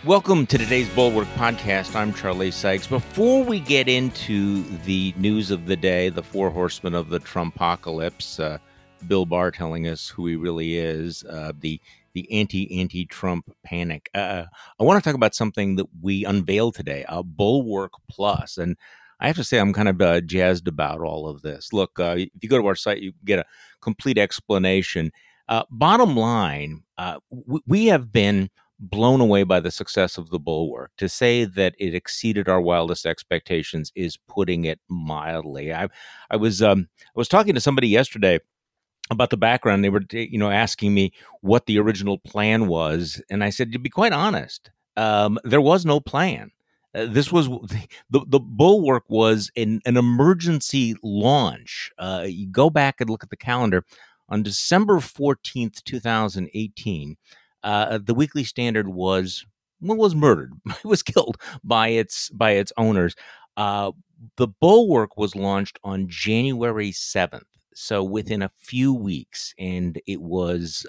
Welcome to today's Bulwark Podcast. I'm Charlie Sykes. Before we get into the news of the day, the four horsemen of the Trumpocalypse, Bill Barr telling us who he really is, the anti-Trump panic. I want to talk about something that we unveiled today, Bulwark Plus. And I have to say, I'm kind of jazzed about all of this. Look, if you go to our site, you get a complete explanation. Bottom line, we have been blown away by the success of the Bulwark. To say that it exceeded our wildest expectations is putting it mildly. I was talking to somebody yesterday about the background. They were asking me what the original plan was, and I said, to be quite honest, there was no plan. This was the Bulwark was an emergency launch. You go back and look at the calendar. On December 14th, 2018, the Weekly Standard was murdered. It was killed by its owners. The Bulwark was launched on January 7th, so within a few weeks, and it was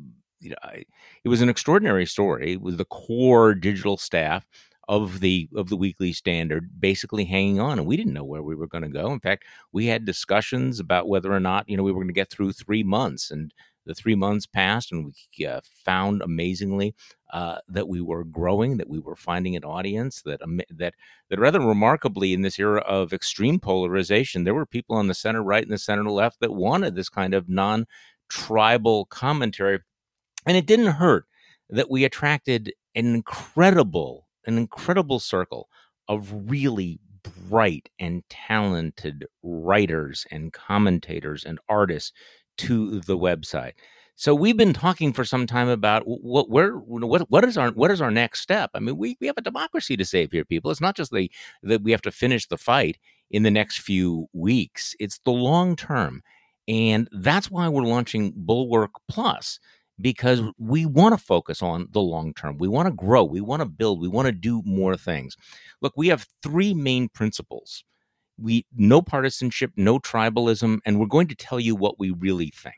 it was an extraordinary story. It was the core digital staff of the Weekly Standard basically hanging on, and we didn't know where we were going to go. In fact, we had discussions about whether or not we were going to get through 3 months, and the 3 months passed, and we found amazingly that we were growing, that we were finding an audience, that rather remarkably, in this era of extreme polarization, there were people on the center right and the center left that wanted this kind of non-tribal commentary. And it didn't hurt that we attracted an incredible circle of really bright and talented writers and commentators and artists to the website. So we've been talking for some time about what is our next step. I mean, we have a democracy to save here, people. It's not just that we have to finish the fight in the next few weeks. It's the long term. And that's why we're launching Bulwark Plus, because we want to focus on the long term. We want to grow. We want to build. We want to do more things. Look, we have three main principles. No partisanship, no tribalism, and we're going to tell you what we really think.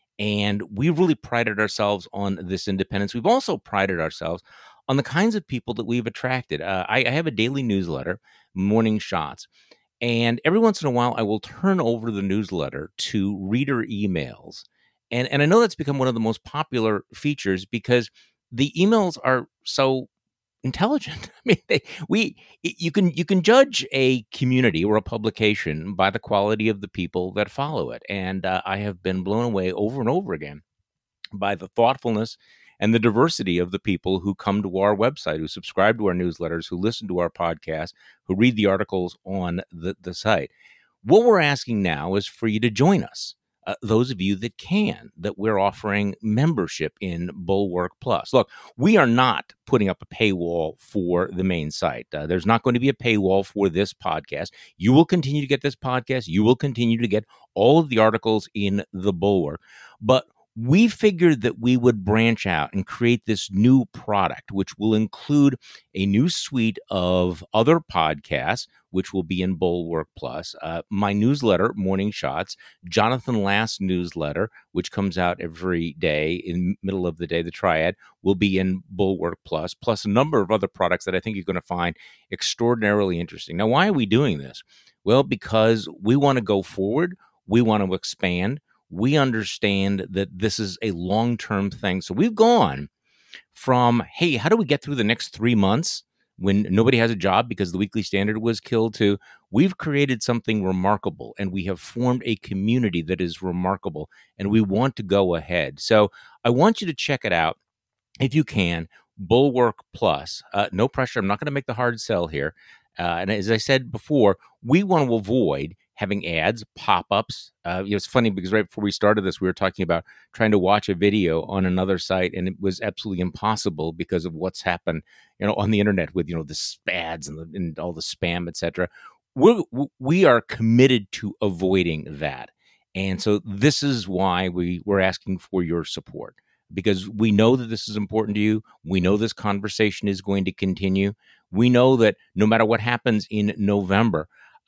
And we really prided ourselves on this independence. We've also prided ourselves on the kinds of people that we've attracted. I have a daily newsletter, Morning Shots, and every once in a while I will turn over the newsletter to reader emails. And I know that's become one of the most popular features because the emails are so intelligent. I mean, you can judge a community or a publication by the quality of the people that follow it, and I have been blown away over and over again by the thoughtfulness and the diversity of the people who come to our website, who subscribe to our newsletters, who listen to our podcast, who read the articles on the site. What we're asking now is for you to join us. Those of you that can, that we're offering membership in Bulwark Plus. Look, we are not putting up a paywall for the main site. There's not going to be a paywall for this podcast. You will continue to get this podcast. You will continue to get all of the articles in the Bulwark. But we figured that we would branch out and create this new product, which will include a new suite of other podcasts, which will be in Bulwark Plus, my newsletter, Morning Shots, Jonathan Last's newsletter, which comes out every day in middle of the day, the Triad, will be in Bulwark Plus a number of other products that I think you're going to find extraordinarily interesting. Now, why are we doing this? Well, because we want to go forward. We want to expand. We understand that this is a long-term thing. So we've gone from, hey, how do we get through the next 3 months when nobody has a job because the Weekly Standard was killed, to we've created something remarkable, and we have formed a community that is remarkable, and we want to go ahead. So I want you to check it out if you can. Bulwark Plus. No pressure. I'm not going to make the hard sell here. And as I said before, we want to avoid having ads, pop-ups. It's funny because right before we started this, we were talking about trying to watch a video on another site, and it was absolutely impossible because of what's happened, on the internet with, the ads and all the spam, etc. We are committed to avoiding that. And so this is why we're asking for your support, because we know that this is important to you. We know this conversation is going to continue. We know that no matter what happens in November,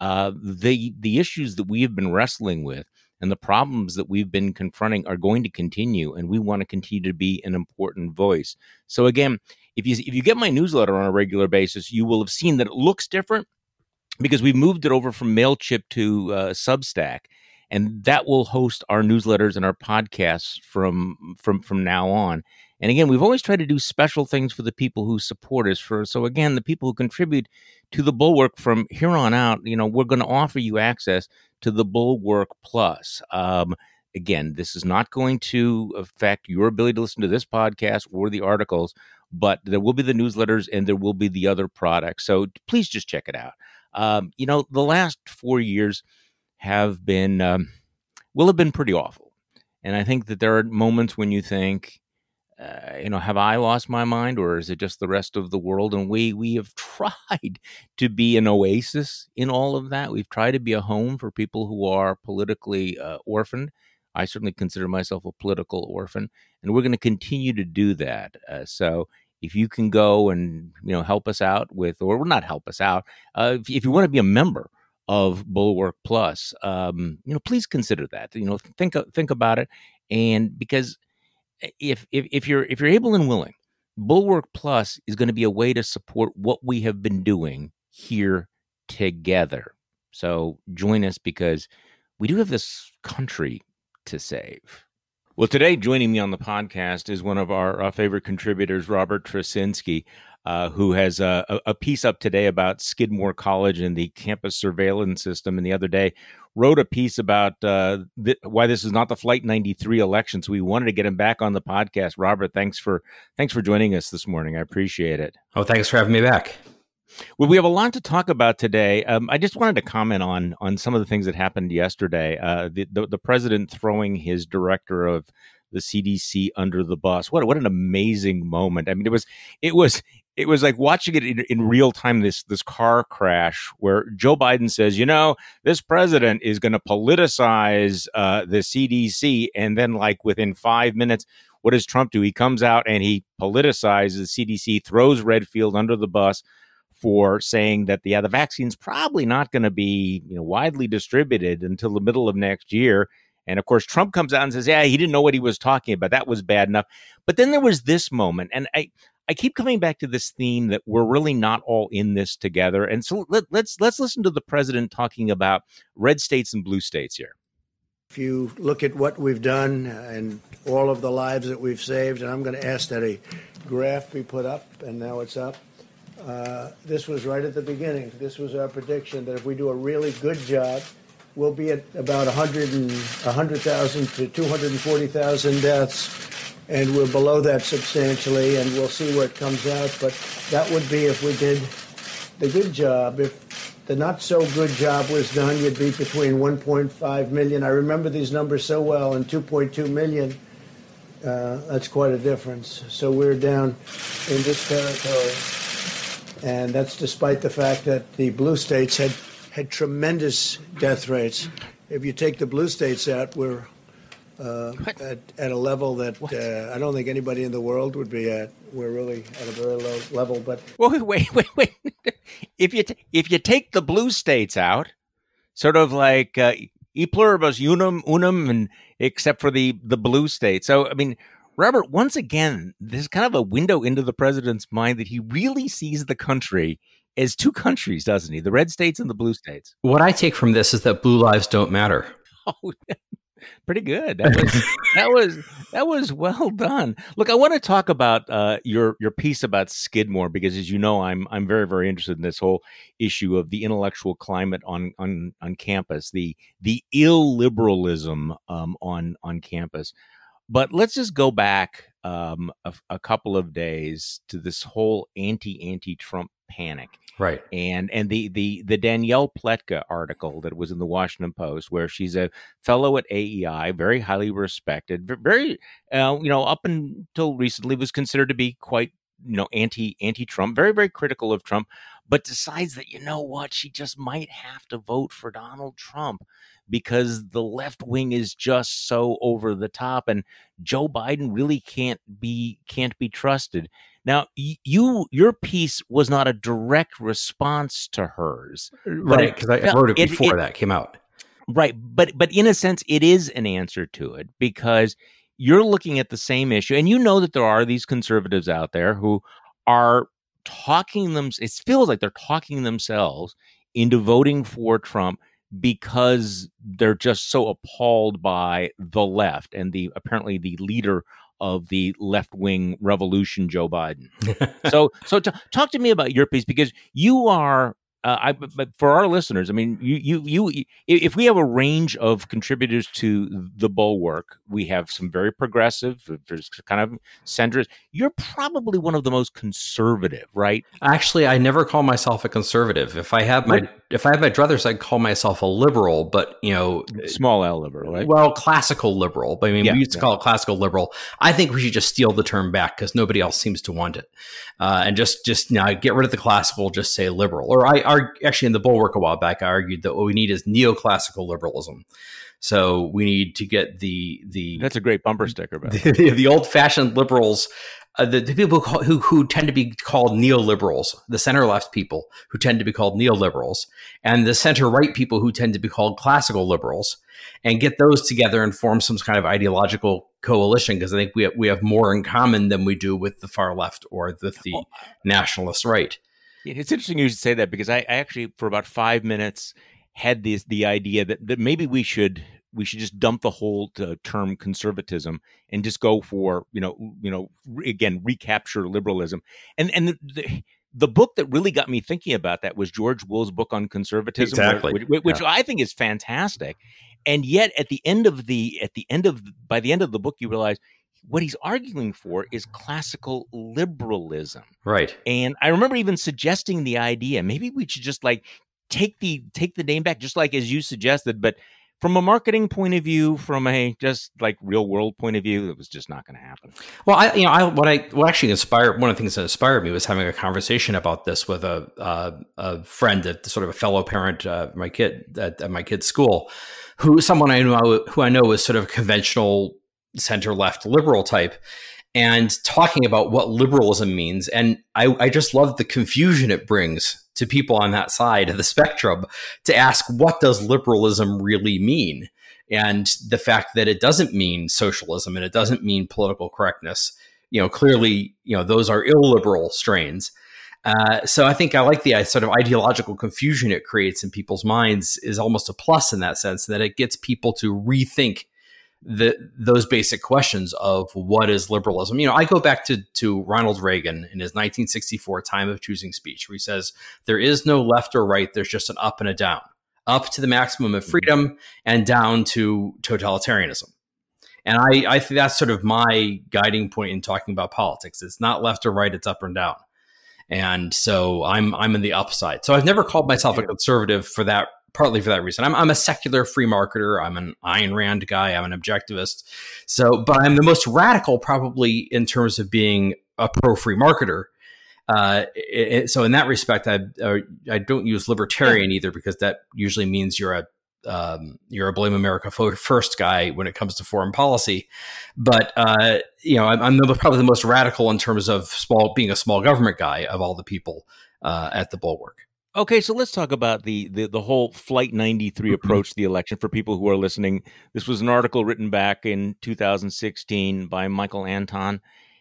the issues that we have been wrestling with and the problems that we've been confronting are going to continue, and we want to continue to be an important voice. So again, if you get my newsletter on a regular basis, you will have seen that it looks different because we've moved it over from Mailchimp to Substack, and that will host our newsletters and our podcasts from now on. And again, we've always tried to do special things for the people who support us. So again, the people who contribute to the Bulwark from here on out, we're going to offer you access to the Bulwark Plus. Again, this is not going to affect your ability to listen to this podcast or the articles, but there will be the newsletters and there will be the other products. So please just check it out. The last 4 years have been pretty awful, and I think that there are moments when you think, have I lost my mind, or is it just the rest of the world? And we have tried to be an oasis in all of that. We've tried to be a home for people who are politically orphaned. I certainly consider myself a political orphan, and we're going to continue to do that. So if you can go and help us out with, or not help us out, if you want to be a member of Bulwark Plus, please consider that. Think about it, and because if you're able and willing, Bulwark Plus is going to be a way to support what we have been doing here together. So join us, because we do have this country to save. Well, today joining me on the podcast is one of our favorite contributors, Robert Tracinski, who has a piece up today about Skidmore College and the campus surveillance system. And the other day wrote a piece about why this is not the Flight 93 election. So we wanted to get him back on the podcast. Robert, thanks for joining us this morning. I appreciate it. Oh, thanks for having me back. Well, we have a lot to talk about today. I just wanted to comment on some of the things that happened yesterday. The president throwing his director of the CDC under the bus. What an amazing moment! I mean, it was like watching it in real time. This car crash where Joe Biden says, this president is going to politicize the CDC, and then like within 5 minutes, what does Trump do? He comes out and he politicizes the CDC, throws Redfield under the bus for saying that the vaccine's probably not going to be widely distributed until the middle of next year. And of course, Trump comes out and says, he didn't know what he was talking about. That was bad enough. But then there was this moment, and I keep coming back to this theme that we're really not all in this together. And so let's listen to the president talking about red states and blue states here. If you look at what we've done and all of the lives that we've saved, and I'm going to ask that a graph be put up, and now it's up. This was right at the beginning. This was our prediction that if we do a really good job, we'll be at about 100,000 to 240,000 deaths, and we're below that substantially, and we'll see where it comes out. But that would be if we did the good job. If the not-so-good job was done, you'd be between 1.5 million. I remember these numbers so well, and 2.2 million. That's quite a difference. So we're down in this territory. And that's despite the fact that the blue states had tremendous death rates. If you take the blue states out, we're at a level that I don't think anybody in the world would be at. We're really at a very low level. But wait. If you take the blue states out, sort of like e pluribus unum, and except for the blue states. So I mean, Robert, once again, this is kind of a window into the president's mind that he really sees the country as two countries, doesn't he? The red states and the blue states. What I take from this is that blue lives don't matter. Oh, pretty good. That was well done. Look, I want to talk about your piece about Skidmore, because as you know, I'm very, very interested in this whole issue of the intellectual climate on campus, the illiberalism on campus. But let's just go back a couple of days to this whole anti-Trump panic. Right. And the Danielle Pletka article that was in the Washington Post, where she's a fellow at AEI, very highly respected, very, up until recently was considered to be quite, anti-Trump, very, very critical of Trump, but decides that, she just might have to vote for Donald Trump because the left wing is just so over the top and Joe Biden really can't be trusted. Now, your piece was not a direct response to hers. Right, because I wrote it before that came out. Right, but in a sense, it is an answer to it, because you're looking at the same issue, and you know that there are these conservatives out there who are talking them. It feels like they're talking themselves into voting for Trump because they're just so appalled by the left and apparently the leader of the left-wing revolution, Joe Biden. So talk to me about your piece, because you are. But for our listeners, I mean, you, if we have a range of contributors to the Bulwark, we have some very progressive, there's kind of centrist. You're probably one of the most conservative, right? Actually, I never call myself a conservative. If I have my druthers, I'd call myself a liberal, but small L liberal, right? Well, classical liberal. I mean, we used to call it classical liberal. I think we should just steal the term back because nobody else seems to want it, and just get rid of the classical, just say liberal. Or actually, in the Bulwark a while back, I argued that what we need is neoclassical liberalism. So we need to get that's a great bumper sticker, the old-fashioned liberals, the people who tend to be called neoliberals, the center-left people who tend to be called neoliberals, and the center-right people who tend to be called classical liberals, and get those together and form some kind of ideological coalition, because I think we have more in common than we do with the far left or with the nationalist right. It's interesting you should say that, because I actually, for about 5 minutes, had the idea that maybe we should just dump the whole term conservatism and just go for again, recapture liberalism. And the book that really got me thinking about that was George Will's book on conservatism, exactly, which I think is fantastic. And yet, by the end of the book, you realize what he's arguing for is classical liberalism. Right. And I remember even suggesting the idea, maybe we should just take the name back, just like as you suggested, but from a marketing point of view, from a just real world point of view, it was just not going to happen. Well, what actually inspired, one of the things that inspired me was having a conversation about this with a friend, sort of a fellow parent, my kid at my kid's school, who I know was sort of a conventional center left liberal type, and talking about what liberalism means. And I just love the confusion it brings to people on that side of the spectrum to ask, what does liberalism really mean? And the fact that it doesn't mean socialism and it doesn't mean political correctness. Clearly, those are illiberal strains. So I think I like the sort of ideological confusion it creates in people's minds is almost a plus in that sense, that it gets people to rethink those basic questions of what is liberalism. I go back to Ronald Reagan in his 1964 Time of Choosing speech, where he says, there is no left or right, there's just an up and a down, up to the maximum of freedom and down to totalitarianism. And I think that's sort of my guiding point in talking about politics. It's not left or right, it's up and down. And so I'm in the upside. So I've never called myself a conservative partly for that reason. I'm a secular free marketer. I'm an Ayn Rand guy. I'm an objectivist. But I'm the most radical probably in terms of being a pro-free marketer. So in that respect, I don't use libertarian either, because that usually means you're a blame America first guy when it comes to foreign policy. But I'm probably the most radical in terms of being a small government guy of all the people at the Bulwark. Okay, so let's talk about the whole Flight 93 approach to the election for people who are listening. This was an article written back in 2016 by Michael Anton,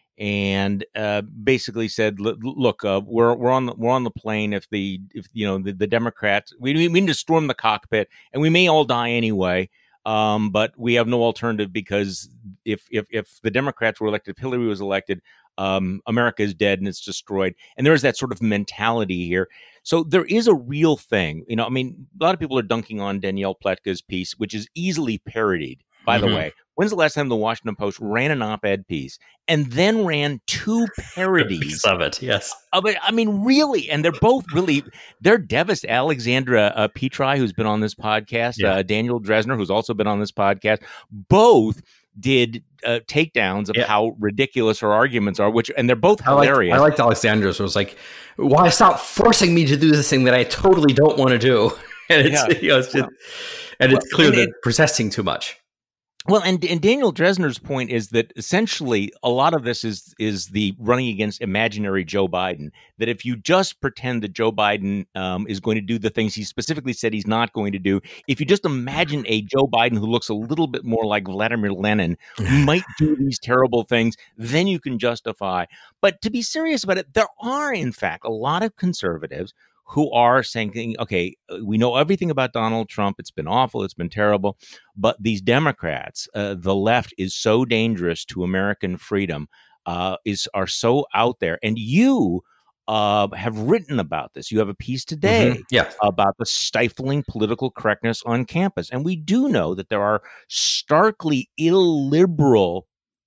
and basically said, "Look, we're on the plane. If the Democrats, we need to storm the cockpit, and we may all die anyway. But we have no alternative, because if the Democrats were elected, if Hillary was elected, America is dead and it's destroyed." And there is that sort of mentality here. So there is a real thing. A lot of people are dunking on Danielle Pletka's piece, which is easily parodied. By the way, when's the last time the Washington Post ran an op-ed piece and then ran two parodies of it? Yes. Really. And they're devastating. Alexandra Petri, who's been on this podcast, Daniel Dresner, who's also been on this podcast, both did takedowns of how ridiculous her arguments are, and they're both hilarious. I liked Alexandra's. It was like, why stop forcing me to do this thing that I totally don't want to do? And it's, it's clear that they're protesting too much. Well, and Daniel Dresner's point is that essentially a lot of this is the running against imaginary Joe Biden. That if you just pretend that Joe Biden is going to do the things he specifically said he's not going to do, if you just imagine a Joe Biden who looks a little bit more like Vladimir Lenin, who might do these terrible things, then you can justify. But to be serious about it, there are in fact a lot of conservatives who are saying, okay, we know everything about Donald Trump. It's been awful. It's been terrible. But these Democrats, the left is so dangerous to American freedom, are so out there. And you have written about this. You have a piece today about the stifling political correctness on campus. And we do know that there are starkly illiberal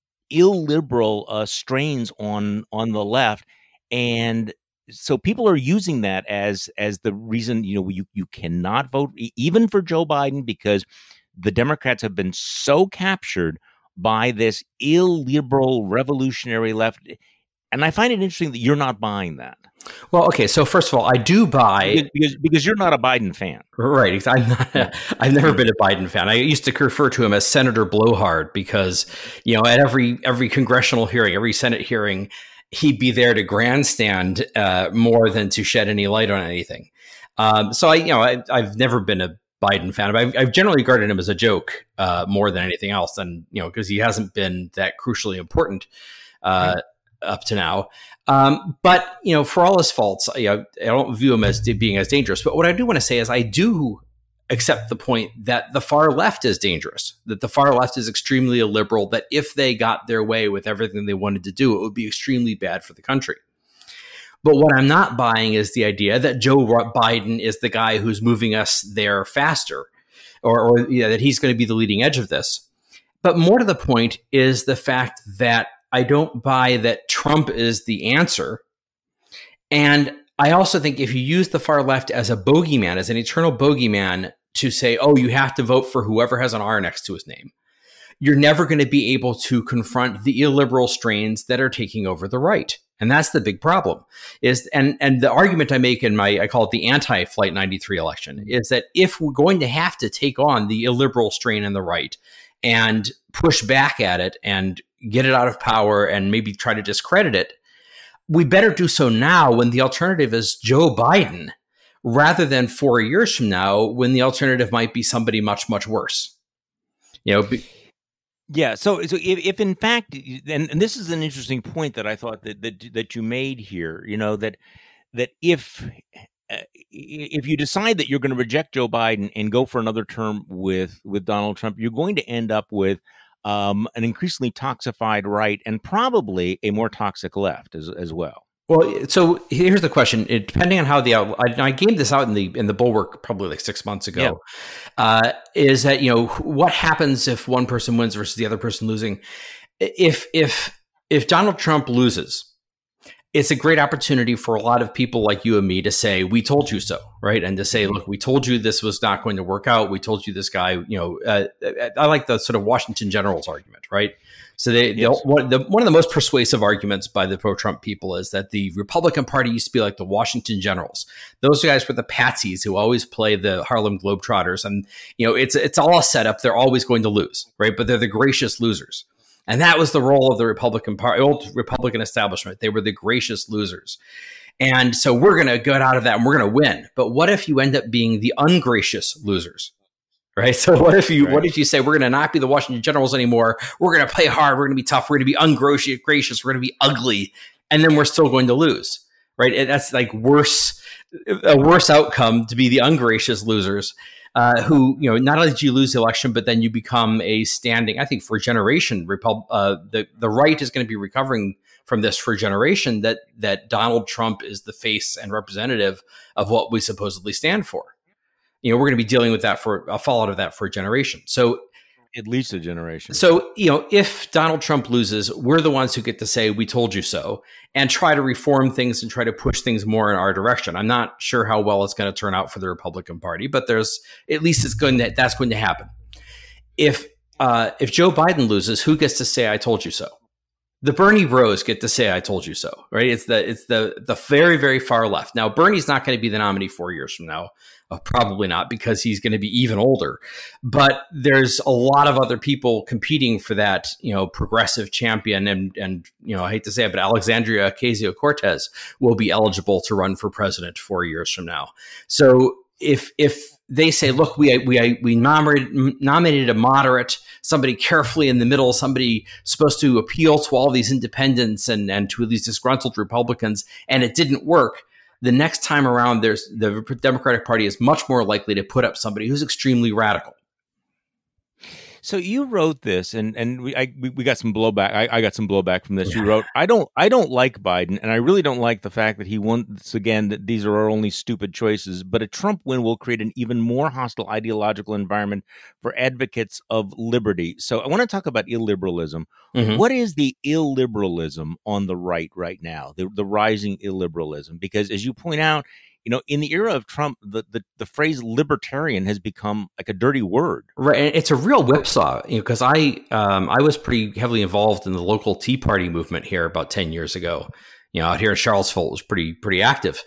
strains on the left. And so people are using that as the reason, you cannot vote even for Joe Biden because the Democrats have been so captured by this illiberal revolutionary left. And I find it interesting that you're not buying that. Well, okay. So first of all, I do buy because you're not a Biden fan, right? I'm not. I've never been a Biden fan. I used to refer to him as Senator Blowhard because at every congressional hearing, every Senate hearing, he'd be there to grandstand more than to shed any light on anything. So I've never been a Biden fan, but I've generally regarded him as a joke more than anything else, and because he hasn't been that crucially important up to now. But for all his faults, I don't view him as being as dangerous. But what I do want to say is I do accept the point that the far left is dangerous, that the far left is extremely illiberal, that if they got their way with everything they wanted to do, it would be extremely bad for the country. But what I'm not buying is the idea that Joe Biden is the guy who's moving us there faster, or that he's going to be the leading edge of this. But more to the point is the fact that I don't buy that Trump is the answer. And I also think if you use the far left as a bogeyman, as an eternal bogeyman to say, oh, you have to vote for whoever has an R next to his name, you're never going to be able to confront the illiberal strains that are taking over the right. And that's the big problem and the argument I make I call it the anti-Flight 93 election, is that if we're going to have to take on the illiberal strain in the right and push back at it and get it out of power and maybe try to discredit it, we better do so now when the alternative is Joe Biden, rather than 4 years from now when the alternative might be somebody much, much worse. Yeah. So if in fact, and this is an interesting point that I thought that you made here, that if you decide that you're going to reject Joe Biden and go for another term with Donald Trump, you're going to end up with an increasingly toxified right and probably a more toxic left as well. Well, so here's the question. Depending on how I gamed this out in the Bulwark probably like 6 months ago, is that, what happens if one person wins versus the other person losing? If Donald Trump loses, it's a great opportunity for a lot of people like you and me to say, we told you so, right? And to say, look, we told you this was not going to work out. We told you this guy, I like the sort of Washington Generals argument, right? So one of the most persuasive arguments by the pro-Trump people is that the Republican Party used to be like the Washington Generals. Those guys were the patsies who always play the Harlem Globetrotters. And, it's all a setup. They're always going to lose, right? But they're the gracious losers. And that was the role of the Republican Party, old Republican establishment. They were the gracious losers. And so we're going to get out of that and we're going to win. But what if you end up being the ungracious losers? Right. So what if you say we're going to not be the Washington Generals anymore? We're going to play hard. We're going to be tough. We're going to be ungracious. We're going to be ugly. And then we're still going to lose. Right. And that's like a worse outcome to be the ungracious losers who, not only did you lose the election, but then you become a standing, I think for a generation, the right is going to be recovering from this for a generation that Donald Trump is the face and representative of what we supposedly stand for. We're going to be dealing with that for a fallout of that for a generation. So at least a generation. So, if Donald Trump loses, we're the ones who get to say, we told you so, and try to reform things and try to push things more in our direction. I'm not sure how well it's going to turn out for the Republican Party, but that's going to happen. If Joe Biden loses, who gets to say, I told you so? The Bernie bros get to say, "I told you so," right? It's the very, very far left. Now, Bernie's not going to be the nominee 4 years from now. Probably not, because he's going to be even older. But there's a lot of other people competing for that, progressive champion. And I hate to say it, but Alexandria Ocasio-Cortez will be eligible to run for president 4 years from now. So if they say, look, we nominated a moderate, somebody carefully in the middle, somebody supposed to appeal to all these independents and to these disgruntled Republicans, and it didn't work, the next time around, the Democratic Party is much more likely to put up somebody who's extremely radical. So you wrote this, and we got some blowback. I got some blowback from this. You wrote, I don't like Biden, and I really don't like the fact that he once again that these are our only stupid choices. But a Trump win will create an even more hostile ideological environment for advocates of liberty. So I want to talk about illiberalism. Mm-hmm. What is the illiberalism on the right now? The rising illiberalism, because as you point out, in the era of Trump, the phrase libertarian has become like a dirty word. Right. And it's a real whipsaw, because I was pretty heavily involved in the local Tea Party movement here about 10 years ago. Out here in Charlottesville, it was pretty active.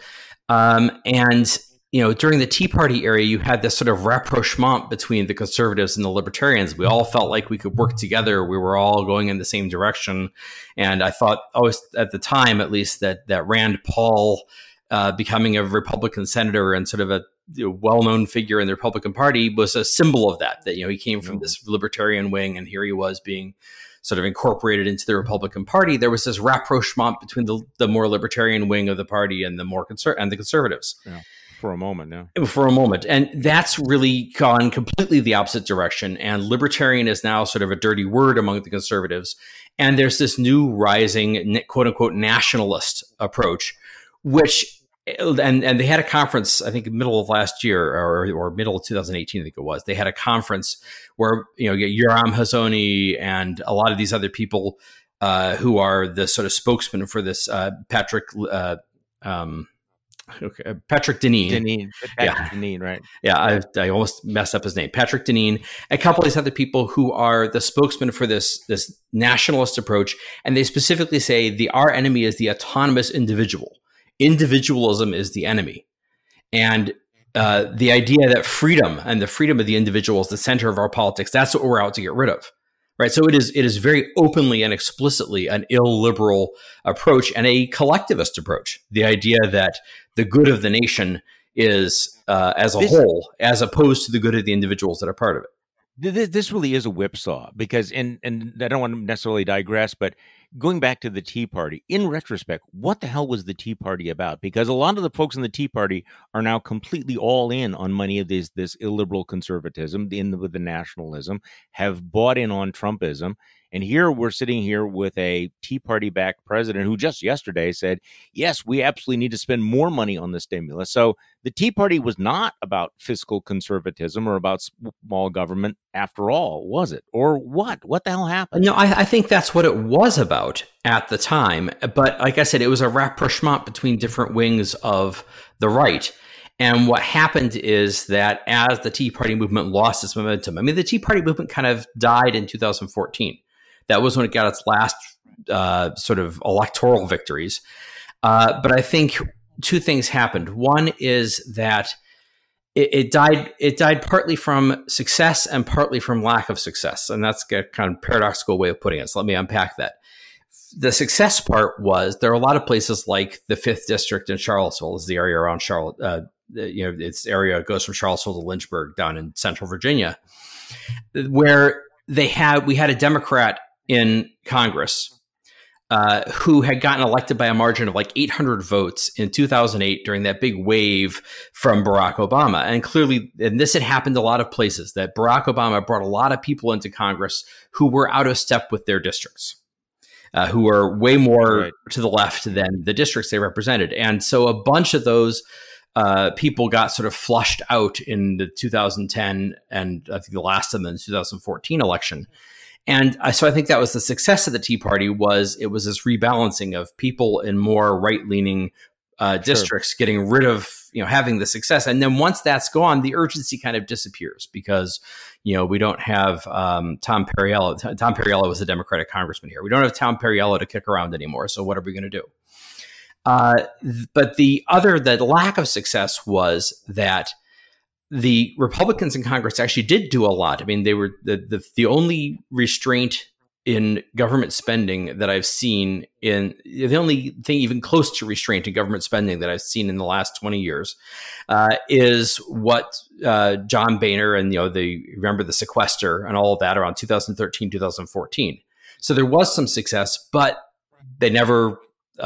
And during the Tea Party era, you had this sort of rapprochement between the conservatives and the libertarians. We all felt like we could work together. We were all going in the same direction. And I thought always, at the time, at least, that Rand Paul, becoming a Republican senator and sort of a well-known figure in the Republican Party, was a symbol of that he came from this libertarian wing, and here he was being sort of incorporated into the Republican Party. There was this rapprochement between the more libertarian wing of the party and the conservatives. Yeah. For a moment, yeah. For a moment. And that's really gone completely the opposite direction. And libertarian is now sort of a dirty word among the conservatives. And there's this new rising, quote unquote, nationalist approach, which, and they had a conference, I think middle of last year or middle of 2018, I think it was. They had a conference where, Yoram Hazony and a lot of these other people who are the sort of spokesman for this Patrick Deneen. Patrick Deneen, right? Yeah, I almost messed up his name. Patrick Deneen, a couple of these other people who are the spokesman for this nationalist approach, and they specifically say our enemy is the autonomous individual. Individualism is the enemy. And the idea that freedom and the freedom of the individual is the center of our politics, that's what we're out to get rid of. Right. So it is very openly and explicitly an illiberal approach and a collectivist approach. The idea that the good of the nation is as a whole, as opposed to the good of the individuals that are part of it. This really is a whipsaw, because, and I don't want to necessarily digress, but going back to the Tea Party, in retrospect, what the hell was the Tea Party about? Because a lot of the folks in the Tea Party are now completely all in on many of this illiberal conservatism, with the nationalism, have bought in on Trumpism. And here we're sitting here with a Tea Party-backed president who just yesterday said, yes, we absolutely need to spend more money on the stimulus. So the Tea Party was not about fiscal conservatism or about small government after all, was it? Or what? What the hell happened? No, I think that's what it was about at the time. But like I said, it was a rapprochement between different wings of the right. And what happened is that as the Tea Party movement lost its momentum, the Tea Party movement kind of died in 2014. That was when it got its last sort of electoral victories. But I think two things happened. One is that it died partly from success and partly from lack of success. And that's a kind of paradoxical way of putting it. So let me unpack that. The success part was there are a lot of places like the 5th District in Charlottesville, is the area around Charlotte. Its area goes from Charlottesville to Lynchburg down in central Virginia, where we had a Democrat in Congress who had gotten elected by a margin of like 800 votes in 2008 during that big wave from Barack Obama. And clearly, and this had happened a lot of places, that Barack Obama brought a lot of people into Congress who were out of step with their districts, who were way more to the left than the districts they represented. And so a bunch of those people got sort of flushed out in the 2010 and I think the last of them in the 2014 election. And so I think that was the success of the Tea Party. It was this rebalancing of people in more right-leaning districts, getting rid of, having the success. And then once that's gone, the urgency kind of disappears because, we don't have Tom Perriello. Tom Perriello was a Democratic congressman here. We don't have Tom Perriello to kick around anymore. So what are we going to do? But the lack of success was that the Republicans in Congress actually did do a lot. I mean, they were the only restraint in government spending that I've seen the only thing even close to restraint in government spending that I've seen in the last 20 years is what John Boehner and, remember the sequester and all of that around 2013, 2014. So there was some success, but they never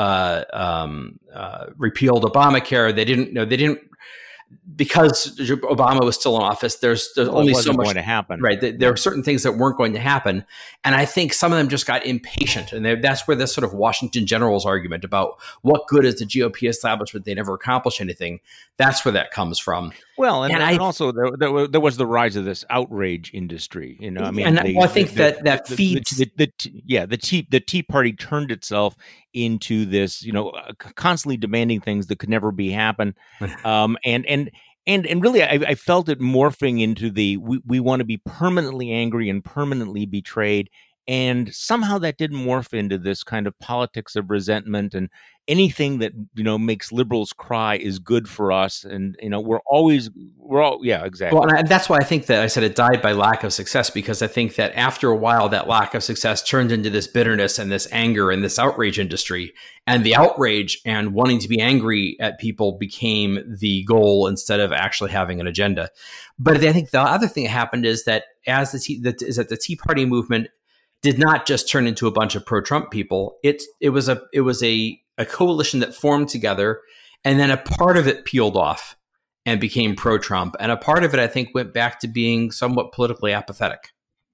repealed Obamacare. They didn't, because Obama was still in office. There's only so much going to happen, right? There are certain things that weren't going to happen, and I think some of them just got impatient, and that's where this sort of Washington Generals argument about what good is the GOP establishment? They never accomplish anything. That's where that comes from. Well, and also there was the rise of this outrage industry. I mean, I think that feeds the Tea Party turned itself into this, constantly demanding things that could never be happen, and really, I felt it morphing into we want to be permanently angry and permanently betrayed. And somehow that did morph into this kind of politics of resentment, and anything that, makes liberals cry is good for us. And, exactly. Well, and that's why I think that I said it died by lack of success, because I think that after a while, that lack of success turned into this bitterness and this anger and this outrage industry, and the outrage and wanting to be angry at people became the goal instead of actually having an agenda. But I think the other thing that happened is that the Tea Party movement did not just turn into a bunch of pro-Trump people. It was a coalition that formed together, and then a part of it peeled off and became pro-Trump, and a part of it, I think, went back to being somewhat politically apathetic.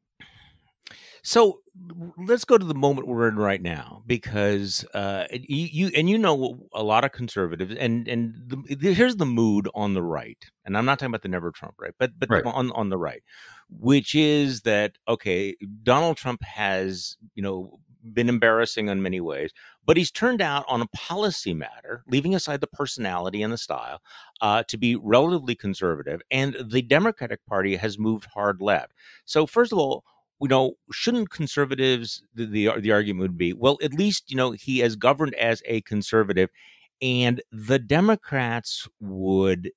So let's go to the moment we're in right now, because you a lot of conservatives, and here's the mood on the right, and I'm not talking about the Never Trump right, but right. On the right, which is that, okay, Donald Trump has been embarrassing in many ways, but he's turned out on a policy matter, leaving aside the personality and the style, to be relatively conservative, and the Democratic Party has moved hard left. So first of all, shouldn't conservatives, the argument would be, well, at least, he has governed as a conservative, and the Democrats would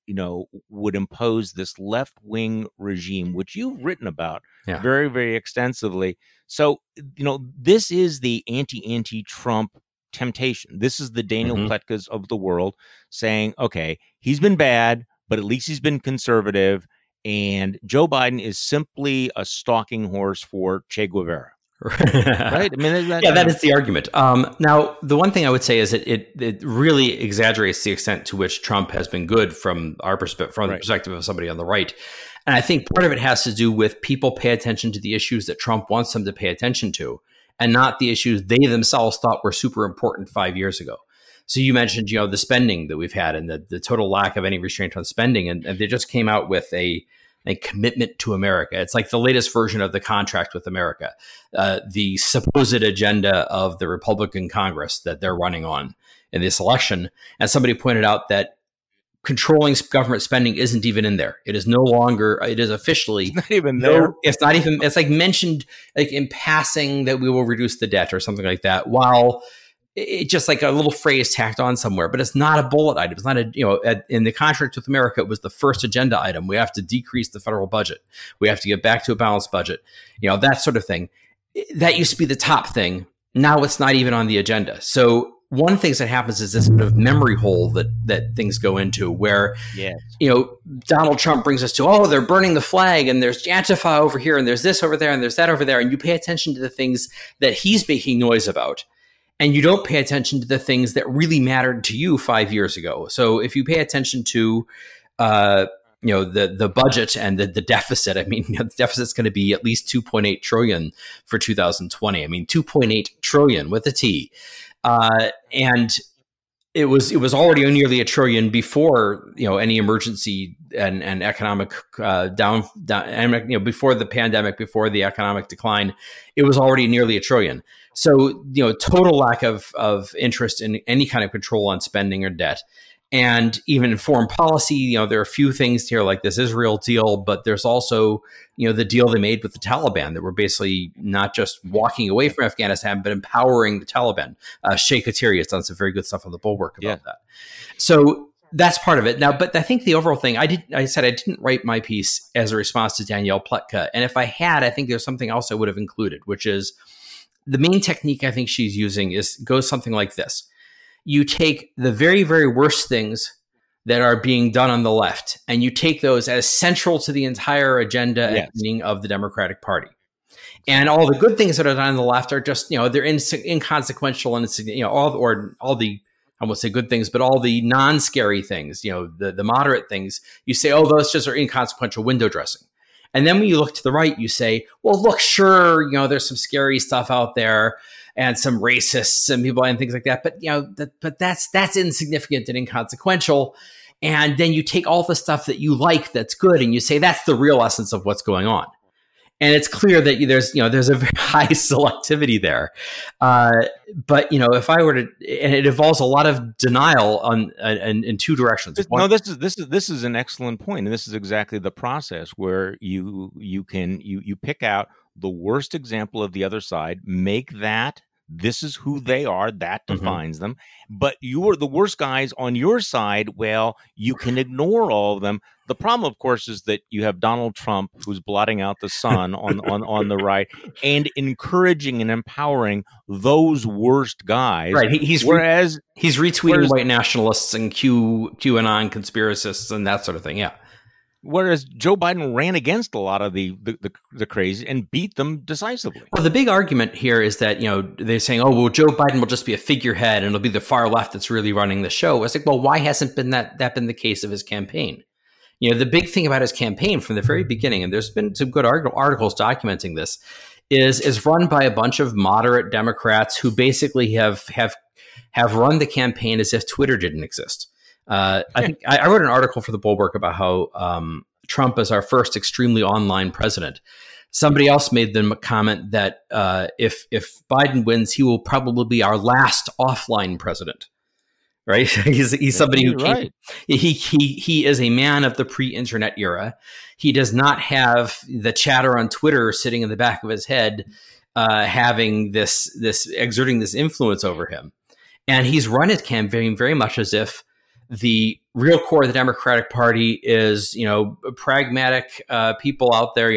impose this left-wing regime, which you've written about very, very extensively. So, this is the anti-Trump temptation. This is the Daniel Pletkas of the world saying, okay, he's been bad, but at least he's been conservative. And Joe Biden is simply a stalking horse for Che Guevara. Right? I mean, that is the argument. Now, the one thing I would say is that it really exaggerates the extent to which Trump has been good from our perspective, the perspective of somebody on the right. And I think part of it has to do with people pay attention to the issues that Trump wants them to pay attention to, and not the issues they themselves thought were super important 5 years ago. So you mentioned, the spending that we've had and the total lack of any restraint on spending. And they just came out with a commitment to America. It's like the latest version of the contract with America, the supposed agenda of the Republican Congress that they're running on in this election. And somebody pointed out that controlling government spending isn't even in there. It is no longer, it is officially it's not even there. It's not even, it's like mentioned like in passing that we will reduce the debt or something like that, while it's just like a little phrase tacked on somewhere, but it's not a bullet item. It's not in the contract with America, it was the first agenda item. We have to decrease the federal budget. We have to get back to a balanced budget, that sort of thing. That used to be the top thing. Now it's not even on the agenda. So one of the things that happens is this sort of memory hole that things go into where, Donald Trump brings us to, they're burning the flag and there's Antifa over here and there's this over there and there's that over there. And you pay attention to the things that he's making noise about. And you don't pay attention to the things that really mattered to you 5 years ago. So if you pay attention to, the budget and the deficit, I mean, the deficit's going to be at least 2.8 trillion for 2020. I mean, 2.8 trillion with a T. And it was already nearly $1 trillion before any emergency and economic down and before the pandemic, before the economic decline. It was already nearly $1 trillion. So total lack of interest in any kind of control on spending or debt. And even in foreign policy, there are a few things here like this Israel deal, but there's also, the deal they made with the Taliban that were basically not just walking away from Afghanistan, but empowering the Taliban. Sheikh Hatiri has done some very good stuff on the Bulwark about that. So that's part of it. Now, but I think the overall thing, I said I didn't write my piece as a response to Danielle Pletka. And if I had, I think there's something else I would have included, which is the main technique I think she's using goes something like this. You take the very, very worst things that are being done on the left, and you take those as central to the entire agenda and meaning of the Democratic Party. And all the good things that are done on the left are just, they're inconsequential and all the, I won't say good things, but all the non-scary things, the moderate things, you say, oh, those just are inconsequential window dressing. And then when you look to the right, you say, well, look, sure, there's some scary stuff out there and some racists and people and things like that. But, but that's insignificant and inconsequential. And then you take all the stuff that you like that's good and you say that's the real essence of what's going on. And it's clear that there's a very high selectivity there. But if I were to, and it involves a lot of denial in two directions. This is an excellent point, and this is exactly the process where you pick out the worst example of the other side, make that. This is who they are. That defines them. But you are the worst guys on your side. Well, you can ignore all of them. The problem, of course, is that you have Donald Trump, who's blotting out the sun on the right and encouraging and empowering those worst guys. Right. He's retweeting white nationalists and QAnon conspiracists and that sort of thing. Yeah. Whereas Joe Biden ran against a lot of the crazy and beat them decisively. Well, the big argument here is that, they're saying, oh, well, Joe Biden will just be a figurehead and it'll be the far left that's really running the show. It's like, well, why hasn't that been the case of his campaign? The big thing about his campaign from the very beginning, and there's been some good articles documenting this, is run by a bunch of moderate Democrats who basically have run the campaign as if Twitter didn't exist. I think I wrote an article for the Bulwark about how Trump is our first extremely online president. Somebody else made the comment that if Biden wins, he will probably be our last offline president. Right? He's somebody who came, he is a man of the pre-internet era. He does not have the chatter on Twitter sitting in the back of his head, having this exerting this influence over him. And he's run his campaign very much as if the real core of the Democratic Party is, pragmatic people out there,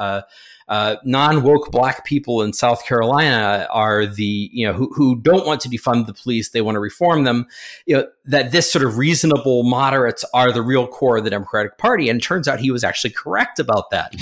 non-woke black people in South Carolina are the, who don't want to defund the police. They want to reform them. That this sort of reasonable moderates are the real core of the Democratic Party. And it turns out he was actually correct about that.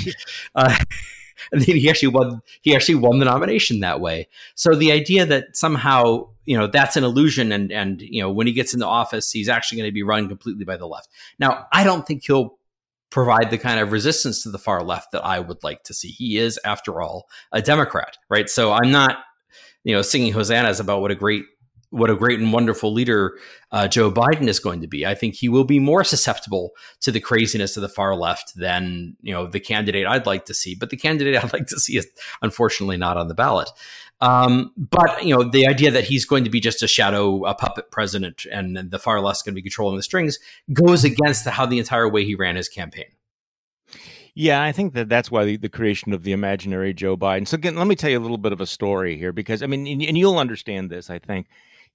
And then he actually won the nomination that way. So the idea that somehow, that's an illusion and when he gets into office, he's actually going to be run completely by the left. Now, I don't think he'll provide the kind of resistance to the far left that I would like to see. He is, after all, a Democrat, right? So I'm not, singing hosannas about what a great and wonderful leader Joe Biden is going to be. I think he will be more susceptible to the craziness of the far left than, the candidate I'd like to see. But the candidate I'd like to see is unfortunately not on the ballot. But the idea that he's going to be just a puppet president and the far left's going to be controlling the strings goes against how the entire way he ran his campaign. Yeah, I think that's why the creation of the imaginary Joe Biden. So again, let me tell you a little bit of a story here, because and you'll understand this, I think.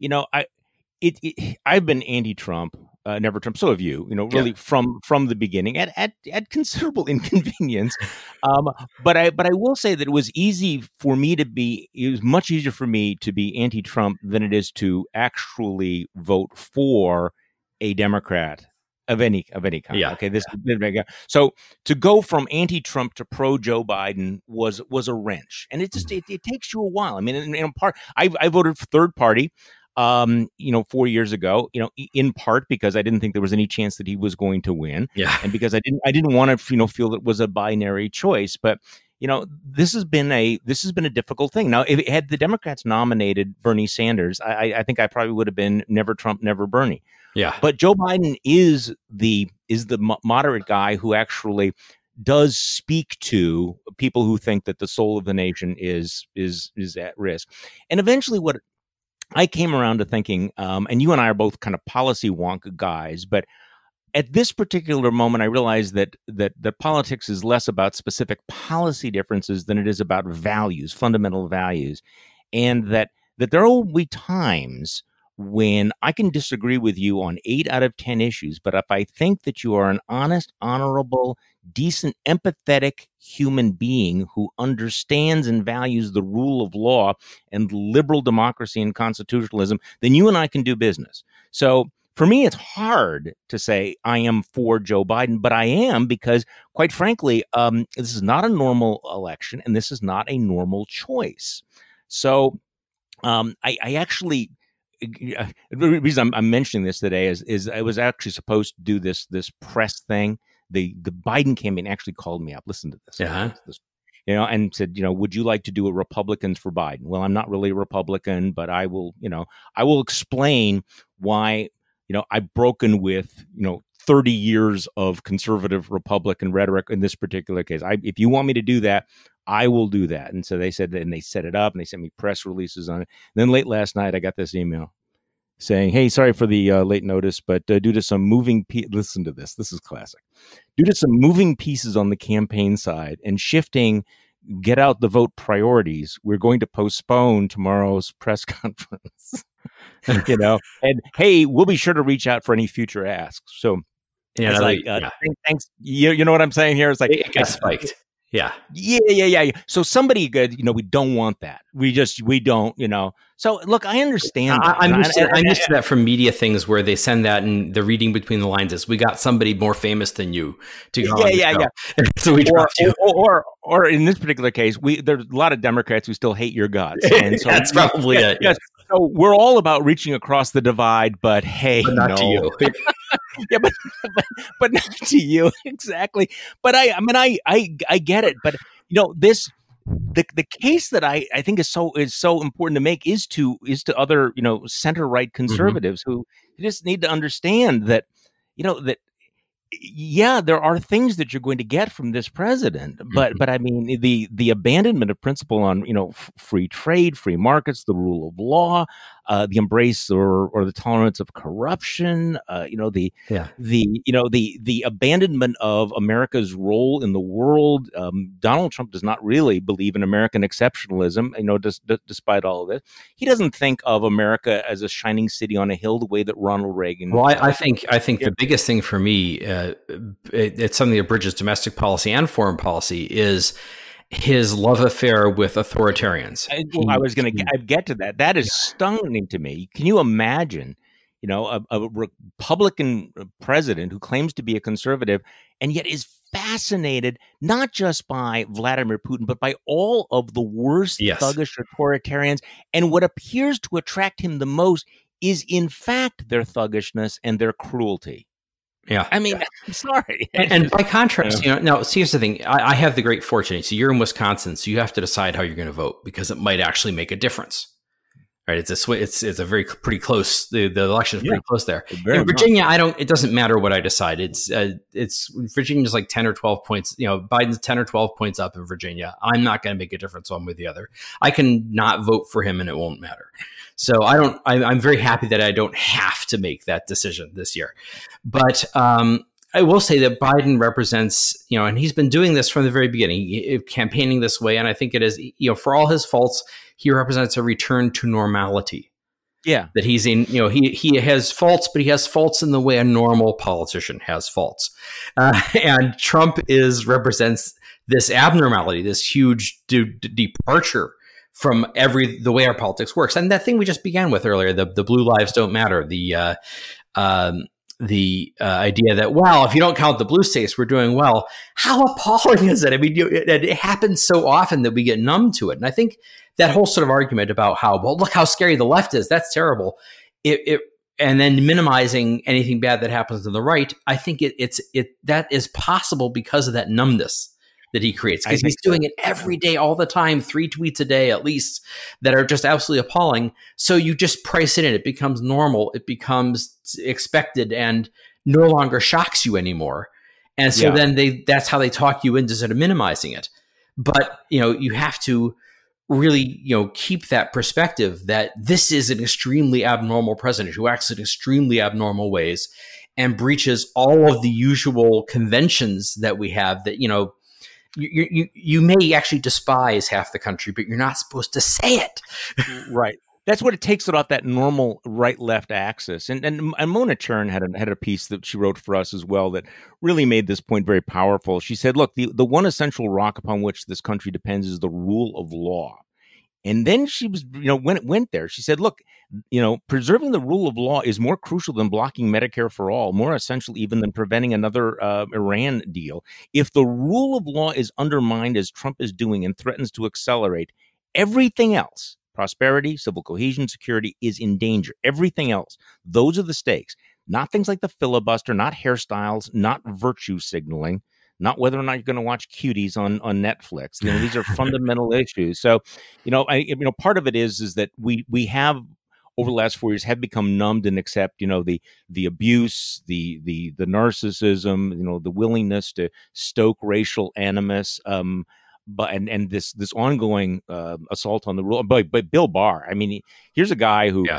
I've been anti-Trump, never Trump. So have you. Really from the beginning at considerable inconvenience. But I will say that it was much easier for me to be anti-Trump than it is to actually vote for a Democrat of any kind. Yeah. Okay. So to go from anti-Trump to pro-Joe Biden was a wrench, and it takes you a while. I mean, in part, I voted for third party. 4 years ago, in part because I didn't think there was any chance that he was going to win. Yeah. And because I didn't want to, feel that it was a binary choice. But, this has been a difficult thing. Now, if had the Democrats nominated Bernie Sanders, I think I probably would have been never Trump, never Bernie. Yeah. But Joe Biden is the moderate guy who actually does speak to people who think that the soul of the nation is at risk. And eventually what I came around to thinking, and you and I are both kind of policy wonk guys, but at this particular moment, I realized that politics is less about specific policy differences than it is about values, fundamental values, and that there will be times when I can disagree with you on 8 out of 10 issues, but if I think that you are an honest, honorable, decent, empathetic human being who understands and values the rule of law and liberal democracy and constitutionalism, then you and I can do business. So for me, it's hard to say I am for Joe Biden, but I am because, quite frankly, this is not a normal election and this is not a normal choice. So I actually, the reason I'm mentioning this today is I was actually supposed to do this press thing. The Biden campaign actually called me up. Listen to this. Yeah. And said, would you like to do a Republicans for Biden? Well, I'm not really a Republican, but I will explain why, I've broken with, 30 years of conservative Republican rhetoric in this particular case. If you want me to do that, I will do that. And so they said that, and they set it up and they sent me press releases on it. And then late last night, I got this email saying, hey, sorry for the late notice, but due to some moving listen to this. This is classic. Due to some moving pieces on the campaign side and shifting get out the vote priorities, we're going to postpone tomorrow's press conference. And hey, we'll be sure to reach out for any future asks. So it's like, thanks. You know what I'm saying here? It's like it got spiked. Yeah. So somebody good, we don't want that. We don't, So look, I understand. I'm used to that from media things where they send that and the reading between the lines is, we got somebody more famous than you to go on the show. So we dropped you. Or in this particular case, there's a lot of Democrats who still hate your guts. And so that's probably it. Yes. So we're all about reaching across the divide, but hey, but not to you. Yeah, but not to you exactly. But I get it. But the case that I think is so important to make is to other center right conservatives who just need to understand that there are things that you're going to get from this president, but I mean the abandonment of principle on free trade, free markets, the rule of law, the embrace or the tolerance of corruption, the abandonment of America's role in the world. Donald Trump does not really believe in American exceptionalism. Despite all of this, he doesn't think of America as a shining city on a hill the way that Ronald Reagan. Well, I think the biggest thing for me, it's something that bridges domestic policy and foreign policy, is his love affair with authoritarians. I was going to get to that. That is stunning to me. Can you imagine, a Republican president who claims to be a conservative and yet is fascinated not just by Vladimir Putin, but by all of the worst thuggish authoritarians. And what appears to attract him the most is, in fact, their thuggishness and their cruelty. Yeah. I mean, I'm sorry. And by contrast, now, see, here's the thing. I have the great fortune. So you're in Wisconsin, so you have to decide how you're going to vote because it might actually make a difference. Right? It's a very pretty close. The election is pretty close there. In Virginia, it doesn't matter what I decide. It's Virginia's like 10 or 12 points. Biden's 10 or 12 points up in Virginia. I'm not going to make a difference one way or the other. I can not vote for him and it won't matter. So I'm very happy that I don't have to make that decision this year. But I will say that Biden represents, and he's been doing this from the very beginning, campaigning this way. And I think it is, for all his faults, he represents a return to normality. Yeah. That he's in, he has faults, but he has faults in the way a normal politician has faults. And Trump represents this abnormality, this huge departure from the way our politics works. And that thing we just began with earlier, the blue lives don't matter, the idea that, well, if you don't count the blue states, we're doing well. How appalling is it? I mean, it happens so often that we get numb to it. And I think that whole sort of argument about how, well, look how scary the left is, that's terrible. And then minimizing anything bad that happens to the right, I think that is possible because of that numbness that he creates, because he's doing it every day, all the time, 3 tweets a day at least, that are just absolutely appalling. So you just price it in. It becomes normal. It becomes expected and no longer shocks you anymore. And so then that's how they talk you into sort of minimizing it. But, you have to really, keep that perspective that this is an extremely abnormal president who acts in extremely abnormal ways and breaches all of the usual conventions that we have that, you may actually despise half the country, but you're not supposed to say it. Right. That's what it takes it off that normal right-left axis. And Mona Chern had a piece that she wrote for us as well that really made this point very powerful. She said, look, the one essential rock upon which this country depends is the rule of law. And then she was, when it went there, she said, look, preserving the rule of law is more crucial than blocking Medicare for all, more essential even than preventing another Iran deal. If the rule of law is undermined as Trump is doing and threatens to accelerate, everything else, prosperity, civil cohesion, security, is in danger. Everything else, those are the stakes. Not things like the filibuster, not hairstyles, not virtue signaling, not whether or not you're going to watch Cuties on Netflix. These are fundamental issues. So, part of it is that we have over the last 4 years have become numbed and accept, the abuse, the narcissism, the willingness to stoke racial animus, but and this ongoing assault on the rule. But Bill Barr, here's a guy who,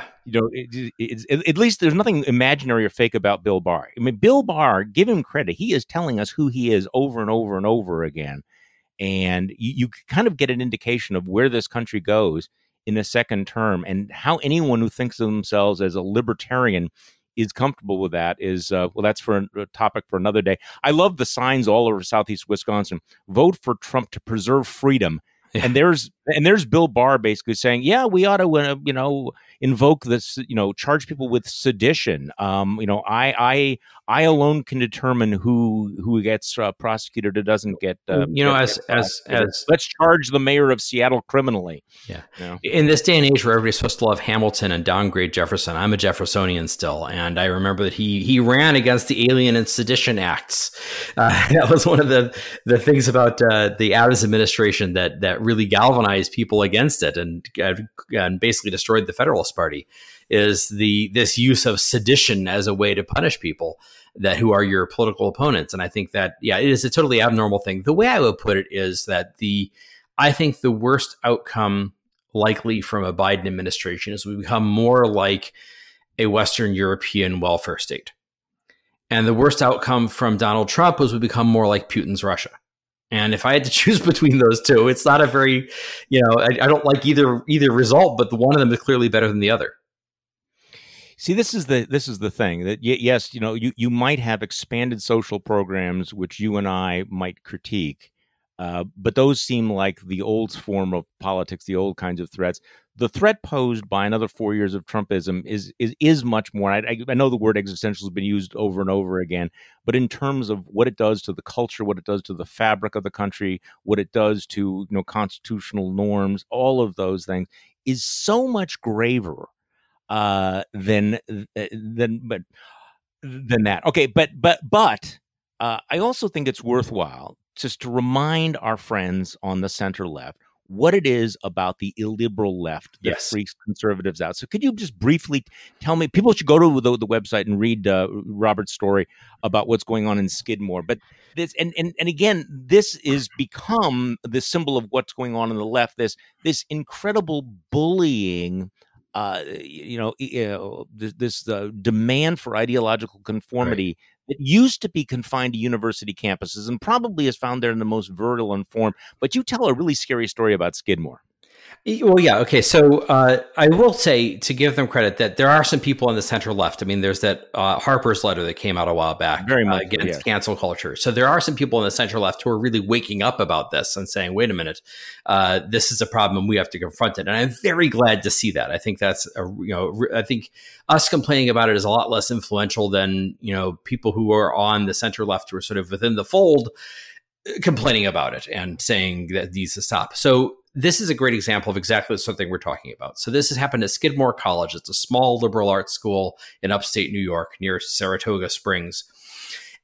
at least there's nothing imaginary or fake about Bill Barr. Bill Barr, give him credit. He is telling us who he is over and over and over again. And you kind of get an indication of where this country goes in a second term, and how anyone who thinks of themselves as a libertarian is comfortable with that is, that's for a topic for another day. I love the signs all over Southeast Wisconsin. Vote for Trump to preserve freedom. Yeah. And there's Bill Barr basically saying, we ought to, invoke this, charge people with sedition. I alone can determine who gets prosecuted or doesn't get. As let's charge the mayor of Seattle criminally. Yeah. In this day and age where everybody's supposed to love Hamilton and downgrade Jefferson, I'm a Jeffersonian still, and I remember that he ran against the Alien and Sedition Acts. That was one of the things about the Adams administration that really galvanized people against it and basically destroyed the Federalist Party, is this use of sedition as a way to punish people who are your political opponents. And I think that, it is a totally abnormal thing. The way I would put it is that I think the worst outcome likely from a Biden administration is we become more like a Western European welfare state. And the worst outcome from Donald Trump was we become more like Putin's Russia. And if I had to choose between those two, it's not a very, I don't like either result, but one of them is clearly better than the other. See, this is the thing that yes, you might have expanded social programs which you and I might critique, but those seem like the old form of politics, the old kinds of threats. The threat posed by another 4 years of Trumpism is much more. I know the word existential has been used over and over again, but in terms of what it does to the culture, what it does to the fabric of the country, what it does to constitutional norms, all of those things is so much graver than that. Okay, but I also think it's worthwhile just to remind our friends on the center left what it is about the illiberal left that freaks conservatives out. So could you just briefly tell me, people should go to the website and read Robert's story about what's going on in Skidmore. But this, and again, this is become the symbol of what's going on the left, this incredible bullying, this demand for ideological conformity that used to be confined to university campuses and probably is found there in the most virulent form. But you tell a really scary story about Skidmore. Well, yeah. Okay. So I will say, to give them credit, that there are some people on the center left. I mean, there's that Harper's letter that came out a while back against cancel culture. So there are some people on the center left who are really waking up about this and saying, wait a minute, this is a problem and we have to confront it. And I'm very glad to see that. I think that's, I think us complaining about it is a lot less influential than, people who are on the center left who are sort of within the fold complaining about it and saying that needs to stop. So this is a great example of exactly something we're talking about. So this has happened at Skidmore College. It's a small liberal arts school in upstate New York near Saratoga Springs.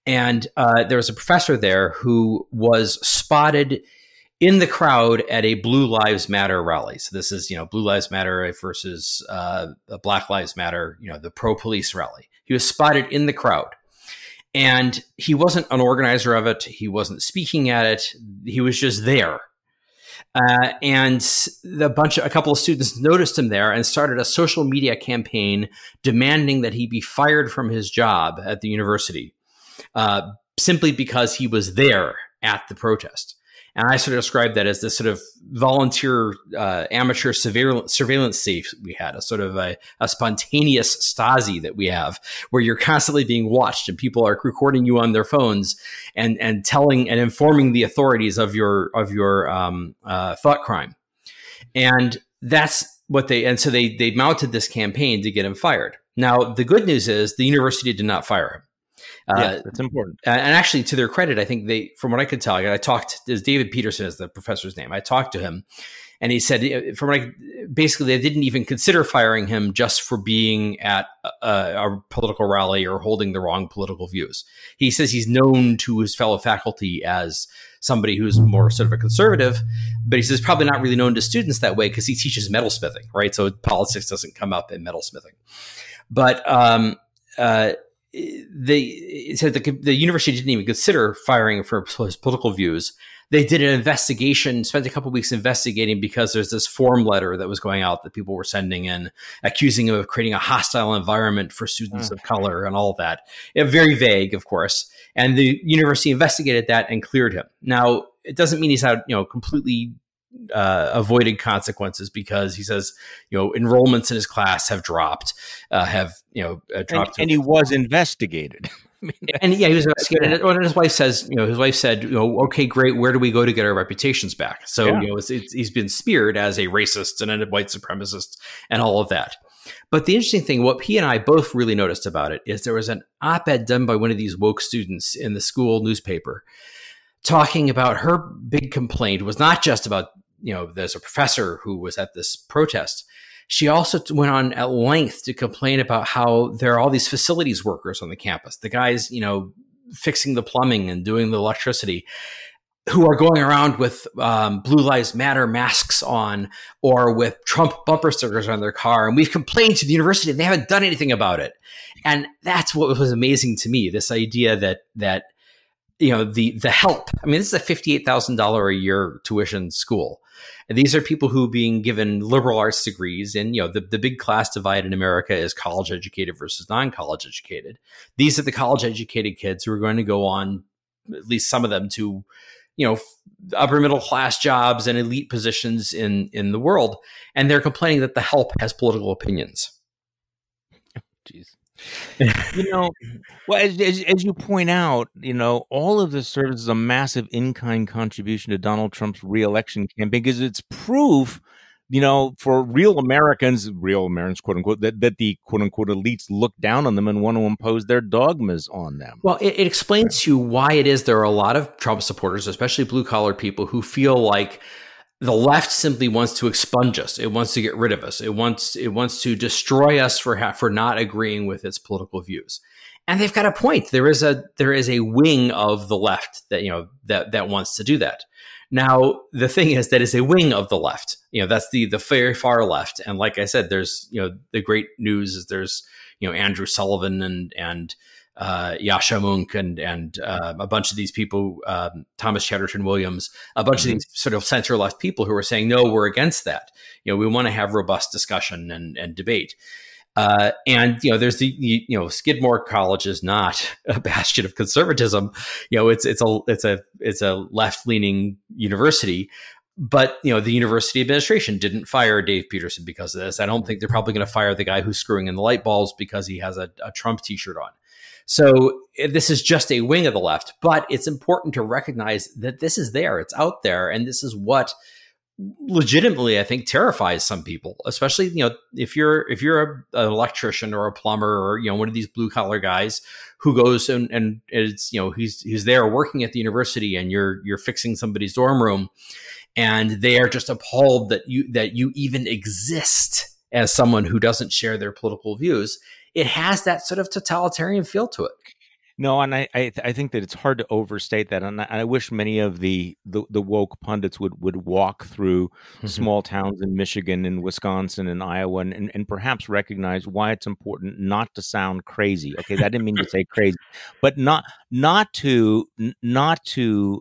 And there was a professor there who was spotted in the crowd at a Blue Lives Matter rally. So this is, Blue Lives Matter versus Black Lives Matter, the pro-police rally. He was spotted in the crowd. And he wasn't an organizer of it. He wasn't speaking at it. He was just there. And a couple of students noticed him there and started a social media campaign demanding that he be fired from his job at the university, simply because he was there at the protest. And I sort of described that as this sort of volunteer, amateur surveillance state we had, a sort of a spontaneous Stasi that we have, where you're constantly being watched and people are recording you on their phones and telling and informing the authorities of your thought crime. And that's what so they mounted this campaign to get him fired. Now, the good news is the university did not fire him. Yeah, that's important. And actually, to their credit, I think from what I could tell, I talked, David Peterson is the professor's name. I talked to him and he said, basically, they didn't even consider firing him just for being at a political rally or holding the wrong political views. He says he's known to his fellow faculty as somebody who's more sort of a conservative, but he says probably not really known to students that way because he teaches metalsmithing, right? So politics doesn't come up in metalsmithing. But they said the university didn't even consider firing him for his political views. They did an investigation, spent a couple of weeks investigating because there's this form letter that was going out that people were sending in, accusing him of creating a hostile environment for students of color and all that. Very vague, of course. And the university investigated that and cleared him. Now, it doesn't mean he's had, completely avoided consequences because he says, enrollments in his class have dropped, dropped. And he was investigated. And he was investigated. And his wife says, his wife said, okay, great. Where do we go to get our reputations back? So, he's been smeared as a racist and a white supremacist and all of that. But the interesting thing, what he and I both really noticed about it is there was an op-ed done by one of these woke students in the school newspaper talking about her big complaint was not just about, there's a professor who was at this protest. She also went on at length to complain about how there are all these facilities workers on the campus, the guys, fixing the plumbing and doing the electricity, who are going around with Blue Lives Matter masks on or with Trump bumper stickers on their car. And we've complained to the university and they haven't done anything about it. And that's what was amazing to me, this idea that the help. I mean, this is a $58,000 a year tuition school. And these are people who are being given liberal arts degrees. And, the big class divide in America is college educated versus non-college educated. These are the college educated kids who are going to go on, at least some of them, to, upper middle class jobs and elite positions in the world. And they're complaining that the help has political opinions. Jeez. Well, as you point out, all of this serves as a massive in-kind contribution to Donald Trump's reelection campaign because it's proof, for real Americans, quote unquote, that the quote unquote elites look down on them and want to impose their dogmas on them. Well, it explains to you why it is there are a lot of Trump supporters, especially blue collar people, who feel like the left simply wants to expunge us. It wants to get rid of us. It wants to destroy us for not agreeing with its political views. And they've got a point. There is a wing of the left that that wants to do that. Now, the thing is that is a wing of the left. That's the very far left. And like I said, there's the great news is there's Andrew Sullivan and Yasha Mounk and a bunch of these people, Thomas Chatterton Williams, a bunch of these sort of center left people who are saying, no, we're against that. We want to have robust discussion and debate. And there's the Skidmore College is not a bastion of conservatism. It's a left leaning university. But, the university administration didn't fire Dave Peterson because of this. I don't think they're probably going to fire the guy who's screwing in the light bulbs because he has a Trump t-shirt on. So this is just a wing of the left, but it's important to recognize that this is there, it's out there. And this is what legitimately, I think, terrifies some people, especially, if you're an electrician or a plumber or, one of these blue collar guys who goes and it's, he's there working at the university and you're fixing somebody's dorm room and they are just appalled that you even exist as someone who doesn't share their political views. It has that sort of totalitarian feel to it. No, and I think that it's hard to overstate that, and I wish many of the woke pundits would walk through small towns in Michigan and Wisconsin and Iowa and perhaps recognize why it's important not to sound crazy. Okay, I didn't mean to say crazy, but not to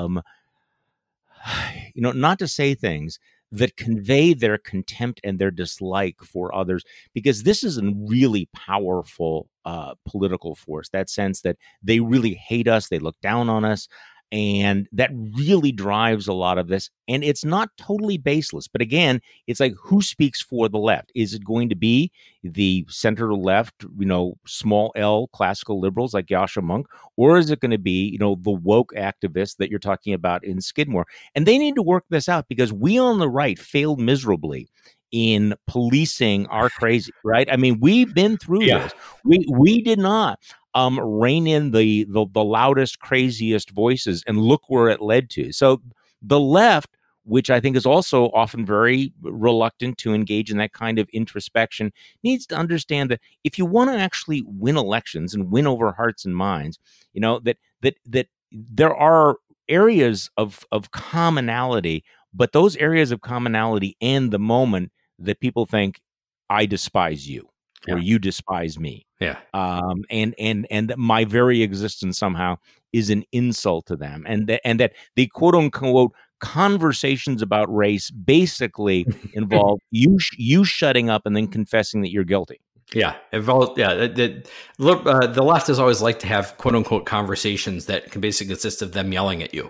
not to say things that convey their contempt and their dislike for others, because this is a really powerful political force. That sense that they really hate us, they look down on us, and that really drives a lot of this. And it's not totally baseless, but again, it's like, who speaks for the left? Is it going to be the center left, small L classical liberals like Yasha Monk, or is it going to be, the woke activists that you're talking about in Skidmore? And they need to work this out, because we on the right failed miserably in policing our crazy, right? I mean, we've been through this. We did not rein in the loudest, craziest voices, and look where it led to. So the left, which I think is also often very reluctant to engage in that kind of introspection, needs to understand that if you want to actually win elections and win over hearts and minds, that there are areas of commonality, but those areas of commonality end the moment that people think, I despise you, or you despise me. Yeah. And my very existence somehow is an insult to them. And that the quote unquote conversations about race basically involve you shutting up and then confessing that you're guilty. Yeah. The left has always liked to have quote unquote conversations that can basically consist of them yelling at you.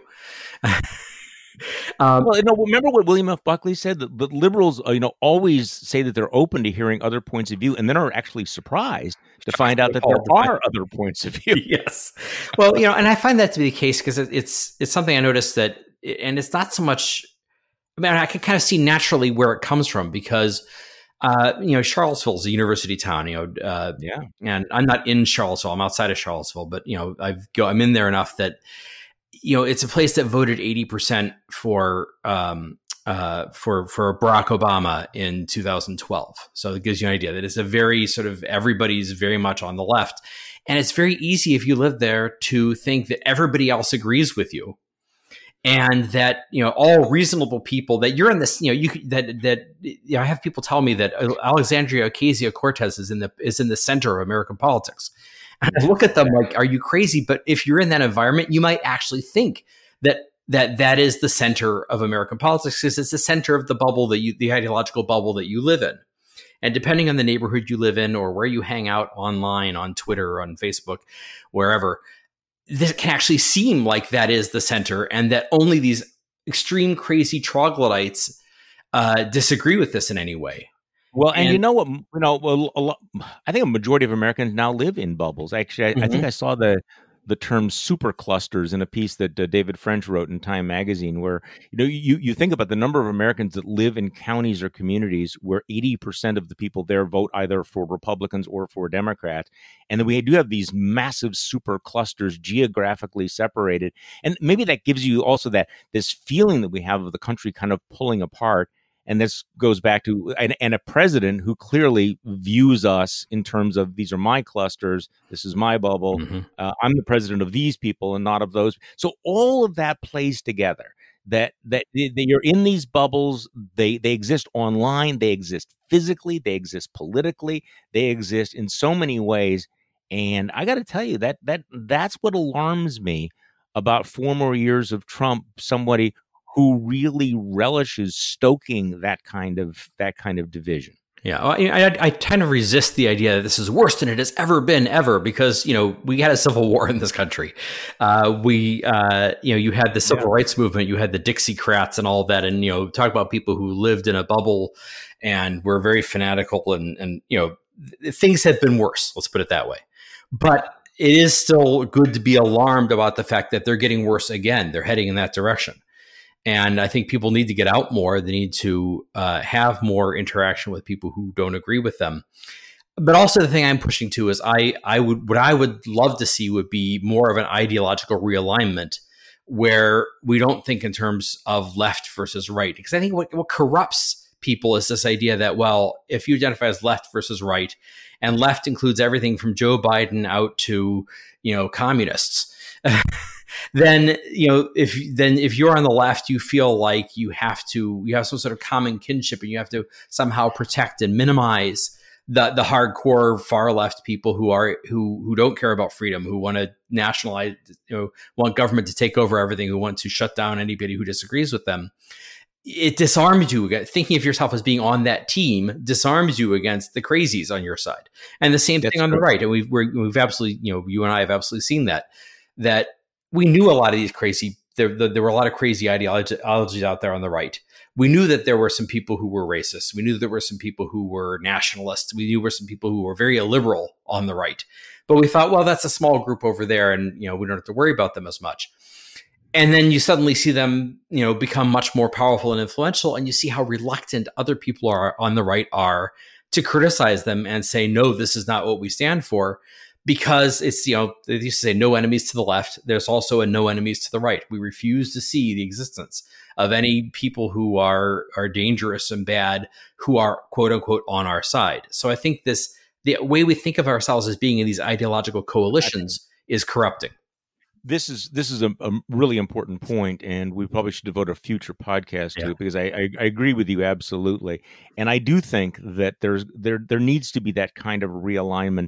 Remember what William F. Buckley said, that the liberals, always say that they're open to hearing other points of view, and then are actually surprised to find out that there are other points of view. Yes. Well, and I find that to be the case, because it's something I noticed that, and it's not so much, I can kind of see naturally where it comes from, because Charlottesville is a university town, and I'm not in Charlottesville, I'm outside of Charlottesville, but I'm in there enough that it's a place that voted 80% for Barack Obama in 2012. So it gives you an idea that it's a very sort of, everybody's very much on the left, and it's very easy if you live there to think that everybody else agrees with you, and that all reasonable people, that you're in this. I have people tell me that Alexandria Ocasio-Cortez is in the center of American politics. And I look at them like, are you crazy? But if you're in that environment, you might actually think that is the center of American politics, because it's the center of the bubble the ideological bubble that you live in. And depending on the neighborhood you live in, or where you hang out online, on Twitter, on Facebook, wherever, this can actually seem like that is the center, and that only these extreme crazy troglodytes disagree with this in any way. Well, and you know what? I think a majority of Americans now live in bubbles. Actually, I think I saw the term super clusters in a piece that David French wrote in Time magazine, where you think about the number of Americans that live in counties or communities where 80% of the people there vote either for Republicans or for Democrats, and then we do have these massive super clusters geographically separated, and maybe that gives you also this feeling that we have of the country kind of pulling apart. And this goes back to and a president who clearly views us in terms of, these are my clusters, this is my bubble, I'm the president of these people and not of those. So all of that plays together. That you're in these bubbles. They exist online. They exist physically. They exist politically. They exist in so many ways. And I got to tell you that's what alarms me about 4 more years of Trump. Somebody who really relishes stoking that kind of division. Yeah, I kind of resist the idea that this is worse than it has ever been, because we had a civil war in this country. You had the civil rights movement, you had the Dixiecrats and all of that, and talk about people who lived in a bubble and were very fanatical, and things have been worse. Let's put it that way. But it is still good to be alarmed about the fact that they're getting worse again. They're heading in that direction. And I think people need to get out more. They need to have more interaction with people who don't agree with them. But also the thing I'm pushing to is what I would love to see would be more of an ideological realignment, where we don't think in terms of left versus right. Because I think what corrupts people is this idea that, well, if you identify as left versus right, and left includes everything from Joe Biden out to, communists, then, if you're on the left, you feel like you have some sort of common kinship, and you have to somehow protect and minimize the hardcore far left people who don't care about freedom, who want to nationalize, want government to take over everything, who want to shut down anybody who disagrees with them. It disarms you. Thinking of yourself as being on that team disarms you against the crazies on your side. And the same thing on the right. And we've absolutely, you and I have absolutely seen that we knew a lot of these crazy, there were a lot of crazy ideologies out there on the right. We knew that there were some people who were racist. We knew there were some people who were nationalists. We knew there were some people who were very illiberal on the right. But we thought, well, that's a small group over there, and we don't have to worry about them as much. And then you suddenly see them, become much more powerful and influential, and you see how reluctant other people are on the right are to criticize them and say, no, this is not what we stand for. Because it's, they used to say no enemies to the left. There's also a no enemies to the right. We refuse to see the existence of any people who are dangerous and bad, who are quote unquote on our side. So I think the way we think of ourselves as being in these ideological coalitions is corrupting. This is a really important point, and we probably should devote a future podcast to it, because I agree with you absolutely. And I do think that there needs to be that kind of realignment.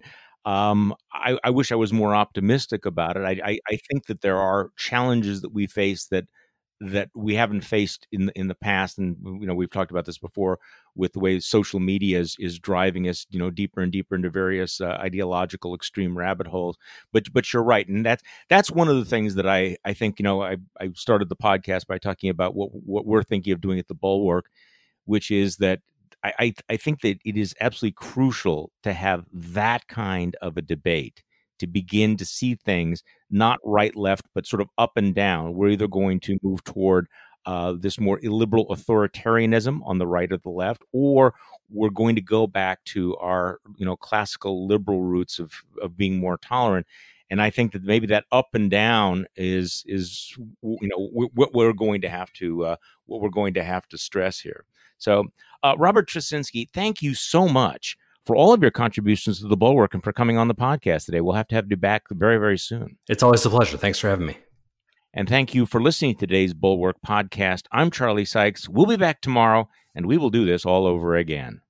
I wish I was more optimistic about it. I think that there are challenges that we face that we haven't faced in the past, and we've talked about this before with the way social media is driving us deeper and deeper into various ideological extreme rabbit holes. But you're right, and that's one of the things that I think I started the podcast by talking about what we're thinking of doing at the Bulwark, which is that I think that it is absolutely crucial to have that kind of a debate, to begin to see things not right, left, but sort of up and down. We're either going to move toward this more illiberal authoritarianism on the right or the left, or we're going to go back to our classical liberal roots of being more tolerant. And I think that maybe that up and down is what we're going to have to stress here. So, Robert Trzcinski, thank you so much for all of your contributions to the Bulwark and for coming on the podcast today. We'll have to have you back very, very soon. It's always a pleasure. Thanks for having me. And thank you for listening to today's Bulwark podcast. I'm Charlie Sykes. We'll be back tomorrow, and we will do this all over again.